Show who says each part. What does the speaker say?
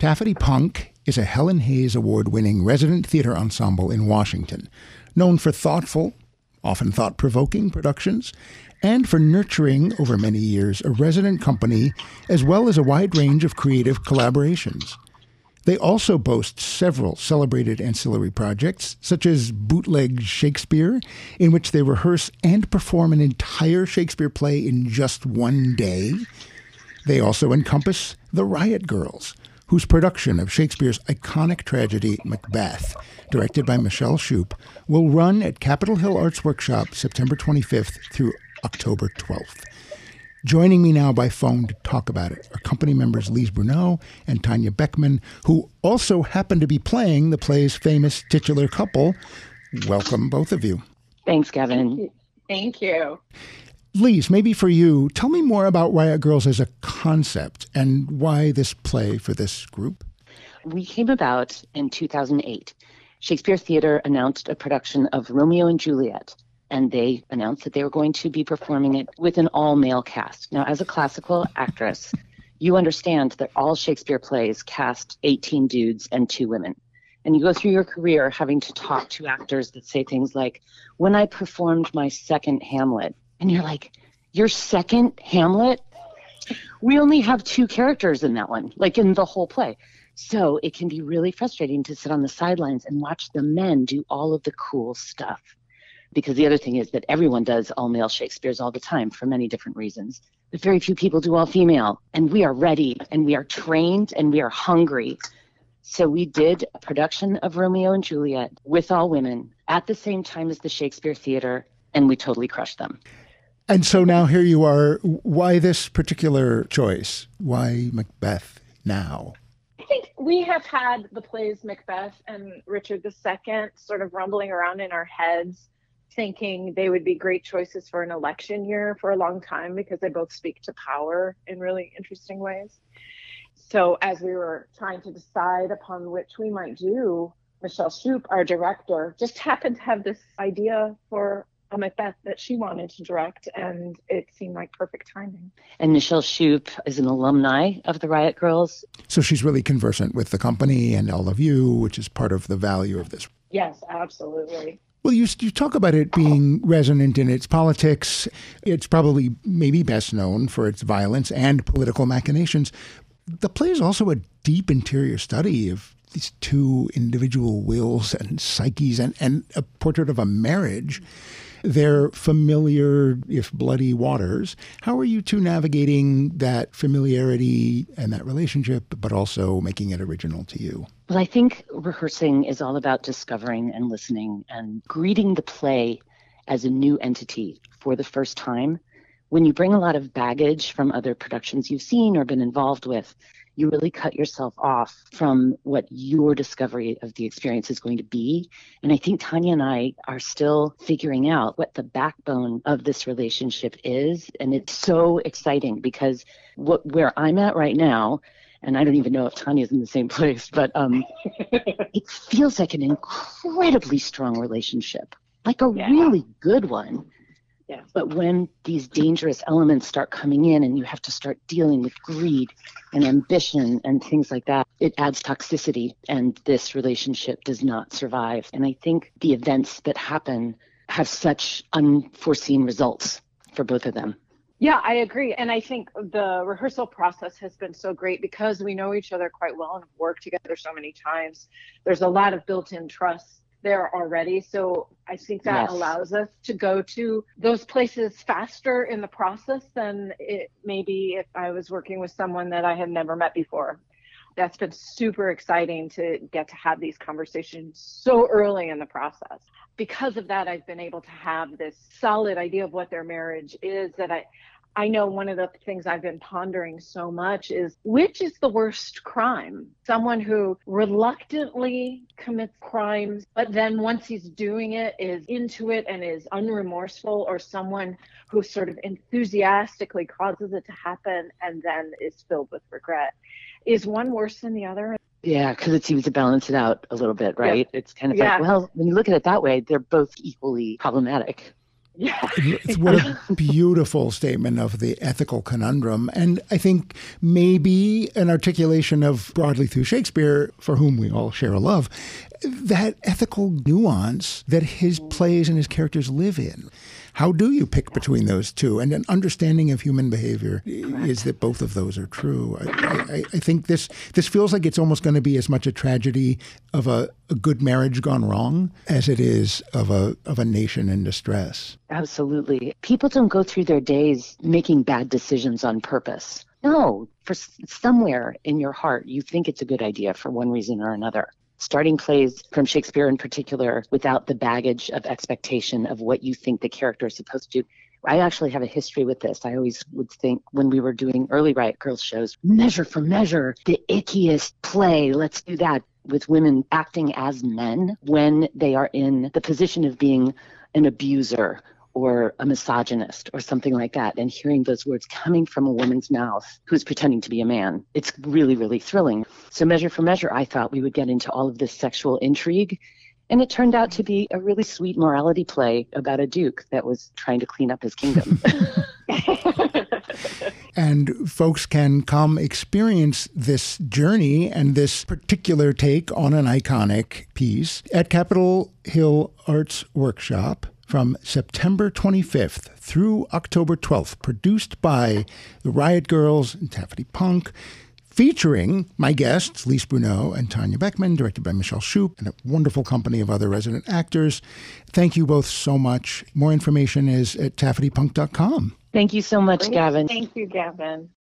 Speaker 1: Taffety Punk is a Helen Hayes Award-winning resident theater ensemble in Washington, known for thoughtful, often thought-provoking productions, and for nurturing, over many years, a resident company as well as a wide range of creative collaborations. They also boast several celebrated ancillary projects, such as Bootleg Shakespeare, in which they rehearse and perform an entire Shakespeare play in just one day. They also encompass the Riot Girls, whose production of Shakespeare's iconic tragedy Macbeth, directed by Michelle Shoup, will run at Capitol Hill Arts Workshop September 25th through October 12th. Joining me now by phone to talk about it are company members Lise Bruneau and Tanya Beckman, who also happen to be playing the play's famous titular couple. Welcome, both of you.
Speaker 2: Thanks, Gavin.
Speaker 3: Thank you.
Speaker 1: Lise, maybe for you, tell me more about Riot Girls as a concept and why this play for this group.
Speaker 2: We came about in 2008. Shakespeare Theater announced a production of Romeo and Juliet, and they announced that they were going to be performing it with an all-male cast. Now, as a classical actress, you understand that all Shakespeare plays cast 18 dudes and 2 women. And you go through your career having to talk to actors that say things like, when I performed my second Hamlet, and you're like, your second Hamlet? We only have 2 characters in that one, like in the whole play. So it can be really frustrating to sit on the sidelines and watch the men do all of the cool stuff. Because the other thing is that everyone does all-male Shakespeares all the time for many different reasons. But very few people do all-female. And we are ready, and we are trained, and we are hungry. So we did a production of Romeo and Juliet with all women at the same time as the Shakespeare Theater, and we totally crushed them.
Speaker 1: And so now here you are. Why this particular choice? Why Macbeth now?
Speaker 3: I think we have had the plays Macbeth and Richard II sort of rumbling around in our heads, thinking they would be great choices for an election year for a long time because they both speak to power in really interesting ways. So as we were trying to decide upon which we might do, Michelle Shoup, our director, just happened to have this idea for a Macbeth that she wanted to direct, and it seemed like perfect timing.
Speaker 2: And Michelle Shoup is an alumni of the Riot Girls.
Speaker 1: So she's really conversant with the company and all of you, which is part of the value of this.
Speaker 3: Yes, absolutely.
Speaker 1: Well, you talk about it being resonant in its politics. It's probably maybe best known for its violence and political machinations. The play is also a deep interior study of these 2 individual wills and psyches and a portrait of a marriage. They're familiar, if bloody, waters. How are you 2 navigating that familiarity and that relationship, but also making it original to you?
Speaker 2: Well, I think rehearsing is all about discovering and listening and greeting the play as a new entity for the first time. When you bring a lot of baggage from other productions you've seen or been involved with, you really cut yourself off from what your discovery of the experience is going to be. And I think Tanya and I are still figuring out what the backbone of this relationship is. And it's so exciting because where I'm at right now, and I don't even know if Tanya's in the same place, but it feels like an incredibly strong relationship, like a really good one.
Speaker 3: Yeah.
Speaker 2: But when these dangerous elements start coming in and you have to start dealing with greed and ambition and things like that, it adds toxicity, and this relationship does not survive. And I think the events that happen have such unforeseen results for both of them.
Speaker 3: Yeah, I agree. And I think the rehearsal process has been so great because we know each other quite well and have worked together so many times. There's a lot of built-in trust there already. So I think that allows us to go to those places faster in the process than it maybe if I was working with someone that I had never met before. That's been super exciting to get to have these conversations so early in the process. Because of that, I've been able to have this solid idea of what their marriage is that I know one of the things I've been pondering so much is which is the worst crime? Someone who reluctantly commits crimes, but then once he's doing it is into it and is unremorseful, or someone who sort of enthusiastically causes it to happen and then is filled with regret. Is one worse than the other?
Speaker 2: Yeah, because it seems to balance it out a little bit, right? Yeah. It's kind of like, well, when you look at it that way, they're both equally problematic.
Speaker 3: Yeah.
Speaker 1: What a beautiful statement of the ethical conundrum. And I think maybe an articulation of, broadly through Shakespeare, for whom we all share a love, that ethical nuance that his plays and his characters live in. How do you pick between those two? And an understanding of human behavior is that both of those are true. I think this feels like it's almost going to be as much a tragedy of a good marriage gone wrong as it is of a nation in distress.
Speaker 2: Absolutely. People don't go through their days making bad decisions on purpose. No, for somewhere in your heart, you think it's a good idea for one reason or another. Starting plays from Shakespeare in particular without the baggage of expectation of what you think the character is supposed to do. I actually have a history with this. I always would think when we were doing early Riot Girls shows, Measure for Measure, the ickiest play, let's do that, with women acting as men when they are in the position of being an abuser or a misogynist or something like that, and hearing those words coming from a woman's mouth who's pretending to be a man. It's really, really thrilling. So Measure for Measure, I thought we would get into all of this sexual intrigue, and it turned out to be a really sweet morality play about a duke that was trying to clean up his kingdom.
Speaker 1: And folks can come experience this journey and this particular take on an iconic piece at Capitol Hill Arts Workshop from September 25th through October 12th, produced by the Riot Girls and Taffety Punk, featuring my guests, Lise Bruneau and Tanya Beckman, directed by Michelle Shoup, and a wonderful company of other resident actors. Thank you both so much. More information is at taffetypunk.com.
Speaker 2: Thank you so much, Gavin.
Speaker 3: Thank you, Gavin.